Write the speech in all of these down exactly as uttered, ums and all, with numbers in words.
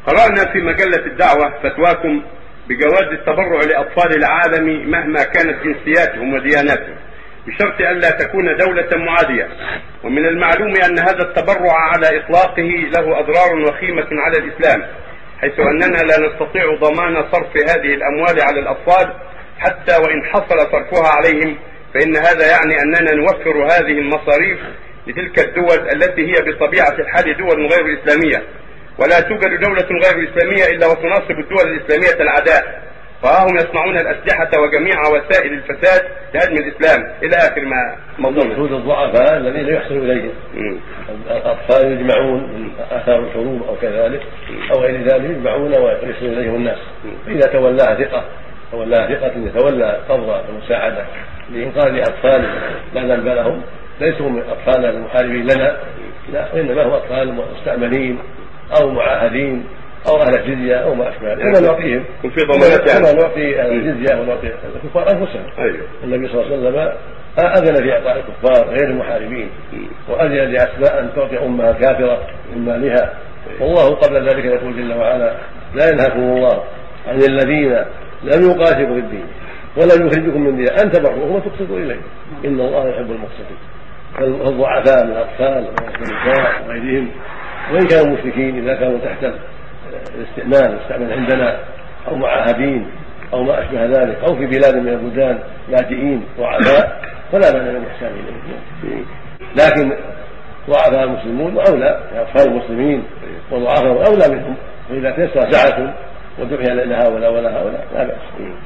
قرأنا في مجلة الدعوة فتواكم بجواز التبرع لأطفال العالم مهما كانت جنسياتهم ودياناتهم بشرط ألا تكون دولة معادية. ومن المعلوم أن هذا التبرع على إطلاقه له أضرار وخيمة على الإسلام، حيث أننا لا نستطيع ضمان صرف هذه الأموال على الأطفال حتى وإن حصل صرفها عليهم، فإن هذا يعني أننا نوفر هذه المصاريف لتلك الدول التي هي بطبيعة الحال دول غير إسلامية، ولا توجد دولة غير إسلامية إلا وتناصب الدول الإسلامية العداء، فهم يصنعون الأسلحة وجميع وسائل الفساد لهدم الإسلام إلى آخر ما مضمون. حدود الضعفاء الذين لا يحصل إليهم، الأطفال يجمعون من آثار الحروب أو كذلك أو غير ذلك، يجمعون ويحصل إليهم الناس، فإذا تولاها ثقة تولاها ثقة يتولى قبض المساعدة لإنقاذ أطفال لا ذنب لهم، ليسوا من أطفال المحاربين لنا، لا، وإنما هم أطفال مستأمنين أو معاهدين أو أهل الجزية أو ما أشبه ذلك، كما نعطيهم في ضمانات كما نعطي أهل الجزية ونعطي الكفار أنفسهم. النبي صلى الله عليه وسلم أذن في إعطاء الكفار غير المحاربين، وأذن لأسماء أن تعطي أمها كافرة من مالها، والله قبل ذلك يقول جل وعلا: لا ينهاكم الله عن الذين لم يقاتلوا في الدين ولم يخرجكم من دينكم أن تبروهم وتقسطوا إليه إن الله يحب المقسطين. فالضعفاء من الأطفال والنساء وغيرهم وإن كانوا مشركين إذا كانوا تحت الاستئمان استأمن عندنا أو معاهدين أو ما أشبه ذلك أو في بلاد من البلدان لاجئين ضعفاء فلا مانع من الإحسان إليهم، لكن ضعفاء المسلمون أولى، أطفال المسلمين وضعفاء أولى منهم، وإذا تيسر سعة ودعي لهؤلاء ولا هؤلاء لا بأس.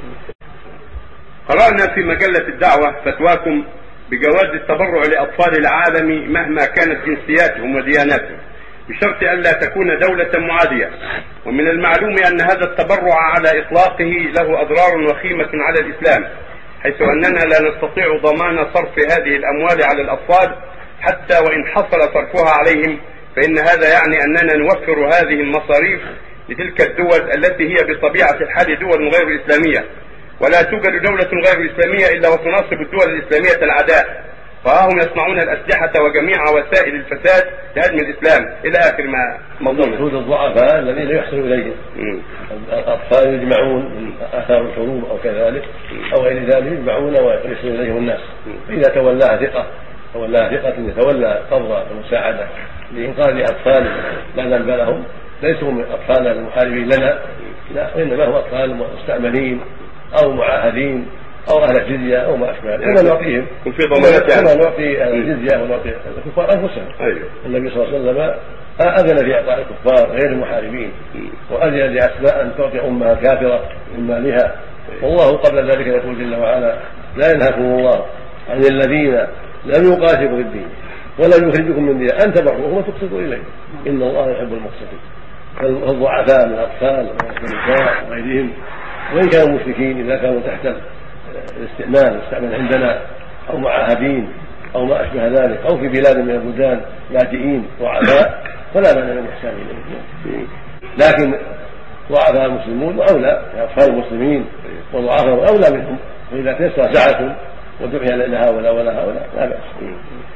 قرأنا في مجلة الدعوة فتواكم بجواز التبرع لأطفال العالم مهما كانت جنسياتهم ودياناتهم بشرط ألا تكون دولة معادية. ومن المعلوم أن هذا التبرع على إطلاقه له أضرار وخيمة على الإسلام، حيث أننا لا نستطيع ضمان صرف هذه الأموال على الأطفال حتى وإن حصل صرفها عليهم، فإن هذا يعني أننا نوفر هذه المصاريف لتلك الدول التي هي بطبيعة الحال دول غير إسلامية، ولا توجد دولة غير إسلامية إلا وتناصب الدول الإسلامية العداء، فهم يصنعون الأسلحة وجميع وسائل الفساد لهدم الإسلام إلى آخر ما مضمون. حدود الضعفاء الذين لا يحصل إليهم، الأطفال يجمعون من آثار الحروب أو كذلك أو غير ذلك، يجمعون ويحصل إليهم الناس، فإذا تولاها ثقة تولاها ثقة يتولى قبض المساعدة لإنقاذ أطفال لا ذنب لهم، ليسوا من أطفال المحاربين لنا، لا، وإنما هم أطفال مستأمنين أو معاهدين أو أهل الجزية أو ما أشبه ذلك، كما نعطيهم في ضمانات كما نعطي أهل الجزية ونعطي الكفار أنفسهم. النبي صلى الله عليه وسلم أذن في إعطاء الكفار غير المحاربين، وأذن لأسماء أن تعطي أمها كافرة من مالها، والله قبل ذلك يقول جل وعلا: لا ينهاكم الله عن الذين لم يقاتلوا في الدين ولم يخرجكم من دينكم أن تبروهم وتقسطوا إليه إن الله يحب المقسطين. فالضعفاء من الأطفال والنساء وغيرهم وإن كانوا مشركين إذا كانوا تحت الاستئمان استأمن عندنا أو معاهدين أو ما أشبه ذلك أو في بلاد من البلدان لاجئين ضعفاء فلا مانع من الإحسان إليهم، لكن ضعفاء المسلمون أولى، أطفال المسلمين وضعفاء أولى منهم، وإذا تيسر سعة ودعي لهؤلاء ولا هؤلاء لا بأس.